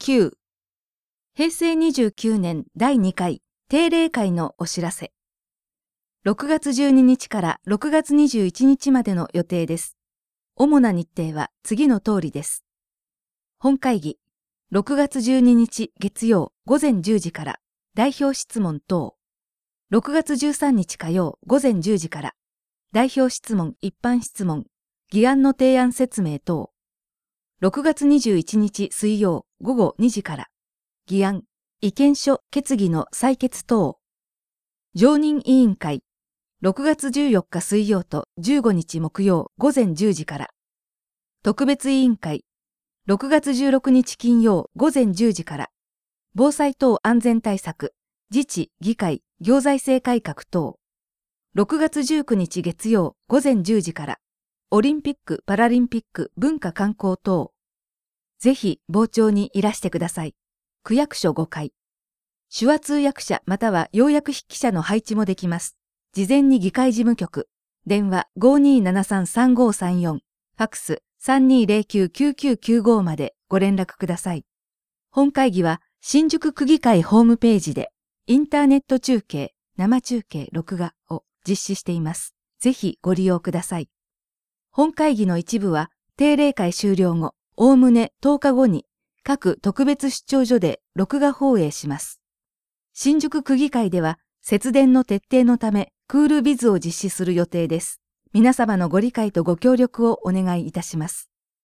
9、平成29年第2回定例会のお知らせ。6月12日から6月21日までの予定です。主な日程は次の通りです。本会議、6月12日月曜午前10時から代表質問等。6月13日火曜午前10時から代表質問一般質問、議案の提案説明等。6月21日水曜午後2時から議案、意見書決議の採決等。常任委員会、6月14日水曜と15日木曜午前10時から。特別委員会、6月16日金曜午前10時から。防災等安全対策、自治、議会、行財政改革等。6月19日月曜午前10時から。オリンピック・パラリンピック文化観光等。ぜひ傍聴にいらしてください。区役所5階。手話通訳者または要約筆記者の配置もできます。事前に議会事務局。電話 5273-3534。ファックス 3209-9995 までご連絡ください。本会議は新宿区議会ホームページでインターネット中継、生中継録画を実施しています。ぜひご利用ください。本会議の一部は定例会終了後、おおむね10日後に各特別出張所で録画放映します。新宿区議会では節電の徹底のためクールビズを実施する予定です。皆様のご理解とご協力をお願いいたします。